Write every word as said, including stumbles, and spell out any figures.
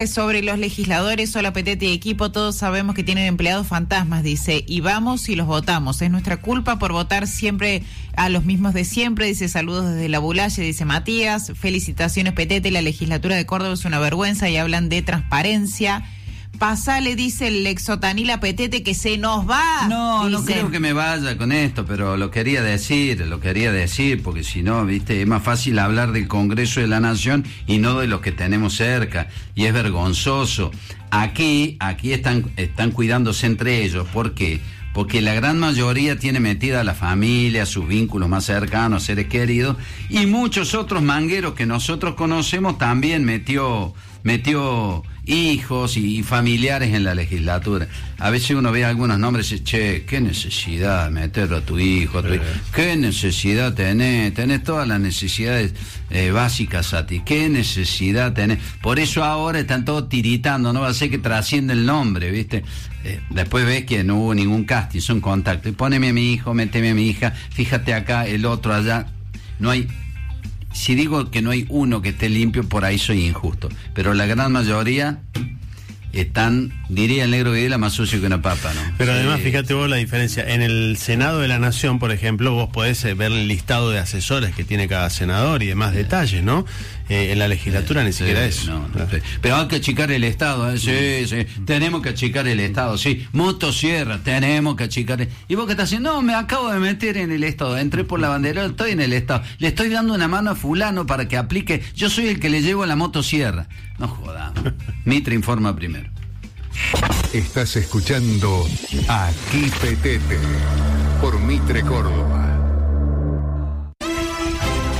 Sobre los legisladores, hola Petete y equipo, todos sabemos que tienen empleados fantasmas, dice, y vamos y los votamos. Es nuestra culpa por votar siempre a los mismos de siempre, dice, saludos desde la Bulaye, dice Matías. Felicitaciones Petete, la legislatura de Córdoba es una vergüenza y hablan de transparencia. Pasale, dice el exotanil a Petete, que se nos va. No, dice. No creo que me vaya con esto, pero lo quería decir, lo quería decir, porque si no, viste, es más fácil hablar del Congreso de la Nación y no de los que tenemos cerca, y es vergonzoso. Aquí, aquí están, están cuidándose entre ellos, ¿por qué? Porque la gran mayoría tiene metida a la familia, sus vínculos más cercanos, seres queridos, y muchos otros mangueros que nosotros conocemos también metió, metió hijos y familiares en la legislatura. A veces uno ve algunos nombres y dice, che, qué necesidad de meter a tu hijo, a tu hijo. Qué necesidad tenés, tenés todas las necesidades eh, básicas a ti, qué necesidad tenés. Por eso ahora están todos tiritando, no va a ser que trasciende el nombre, ¿viste? Eh, después ves que no hubo ningún casting, son contactos. Poneme a mi hijo, méteme a mi hija, fíjate acá, el otro allá. No hay... Si digo que no hay uno que esté limpio, por ahí soy injusto. Pero la gran mayoría están, diría el negro Videla, más sucio que una papa, ¿no? Pero además, eh, fíjate vos la diferencia. En el Senado de la Nación, por ejemplo, vos podés ver el listado de asesores que tiene cada senador y demás detalles, ¿no? Eh, en la legislatura eh, ni siquiera sí, eso. No, no, sí. Pero hay que achicar el Estado, ¿eh? Sí, sí. Tenemos que achicar el Estado, sí. Motosierra, tenemos que achicar el... ¿Y vos qué estás haciendo? No, me acabo de meter en el Estado. Entré por la bandera, estoy en el Estado. Le estoy dando una mano a fulano para que aplique. Yo soy el que le llevo la motosierra. No jodamos. Mitre informa primero. Estás escuchando Aquí Petete por Mitre Córdoba.